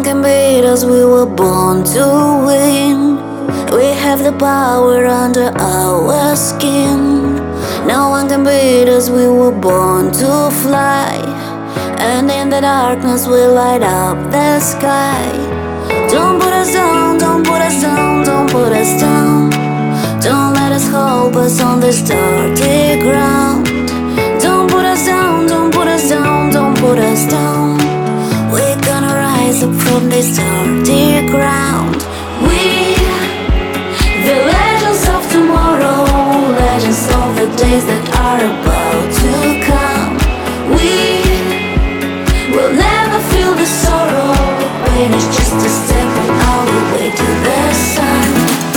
can beat us, we were born to win. We have the power under our skin. No one can beat us, we were born to fly. And in the darkness we light up the sky. Don't put us down, don't put us down, don't put us down. Don't let us hold us on this dirty ground. Don't put us down, don't put us down, don't put us down. We're gonna rise up from this dirty ground. We, the legends of tomorrow, legends of the days that are about to come. We will never feel the sorrow. Pain is just a step on our way to the sun.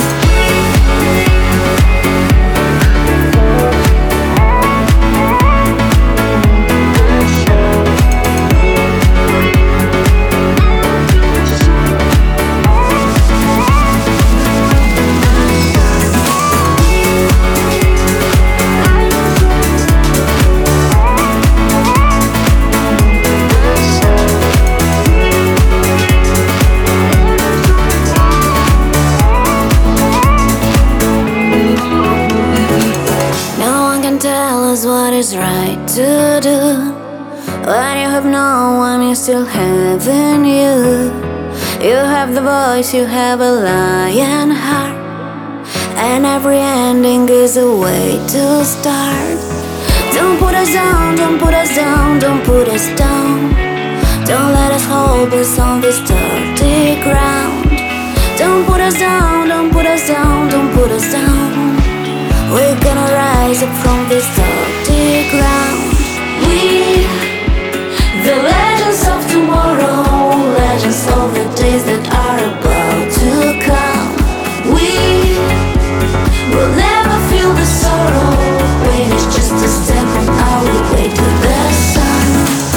What is right to do when you have no one, you still have in you. You have the voice, you have a lion heart, and every ending is a way to start. Don't put us down, don't put us down, don't put us down. Don't let us hold us on this dirty ground. Don't put us down, don't put us down, don't put us down. We're gonna rise up from this dirty ground. We, the legends of tomorrow, legends of the days that are about to come. We will never feel the sorrow. Pain is just a step on our way to the sun.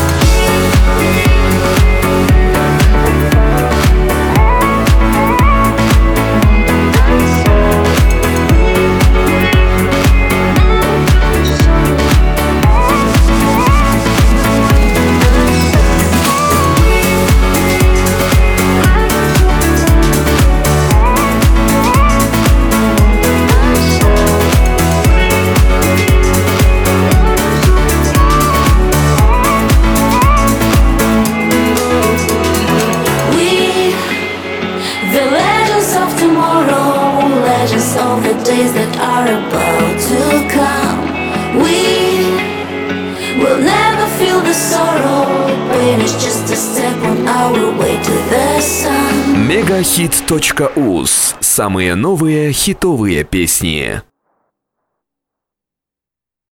Legends of the days that are about to come. We will never feel the sorrow. Pain is just a step on our way to the sun. Megahit.uz. Самые новые хитовые песни.